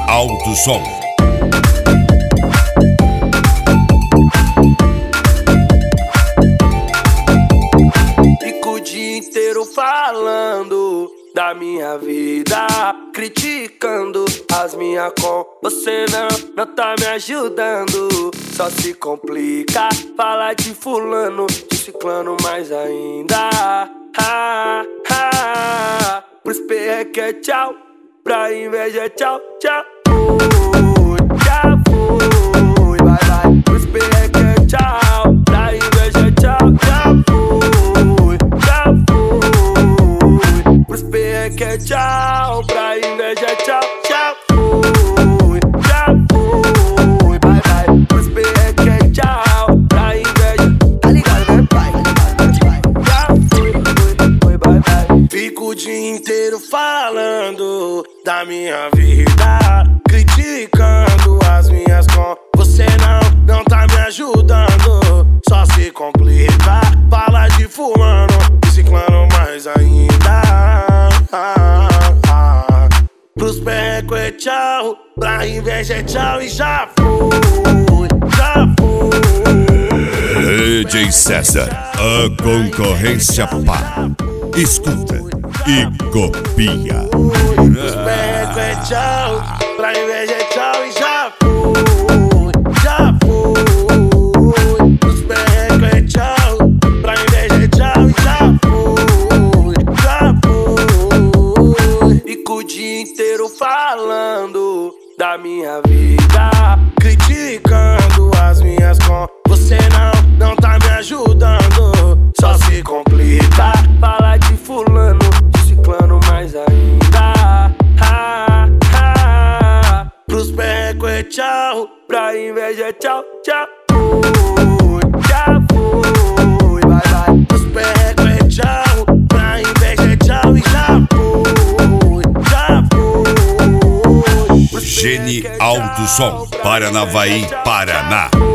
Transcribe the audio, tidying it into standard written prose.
Alto Som. Fico o dia inteiro falando da minha vida, criticando as minhas com. Você não tá me ajudando, só se complica. Fala de fulano, de ciclano mais ainda. Pros perreque é tchau, pra inveja é tchau, tchau. Já foi, vai, vai. Pros perreque é tchau, pra inveja é tchau, já foi, já foi. Pros perreque é tchau, pra inveja é tchau, já foi, já foi, vai, vai. Pros perreque é tchau, pra inveja, tá ligado, né, pai? Já foi, vai, vai. Fico o dia inteiro falando da minha vida, criticando as minhas com. Você não tá me ajudando, só se complica. Fala de fulano, de ciclano mais ainda. Pros perreco é tchau, pra inveja é tchau e já foi, já foi. DJ César, a concorrência pá. Escuta e copia. Pros perreco é tchau, pra inveja é tchau e já foi, já foi. Pros perreco é tchau, pra inveja é tchau e já foi, já foi. Fico o dia inteiro falando da minha vida, criticando as minhas com. Você não tá me ajudando, só se complica. Fala de fulano, de ciclano mais ainda. Pros perreco é tchau, pra inveja é tchau, tchau. Já foi, vai, vai. Pros perreco é tchau, pra inveja é tchau e já foi, já foi. Gene Alto Som, Paranavaí, Paraná.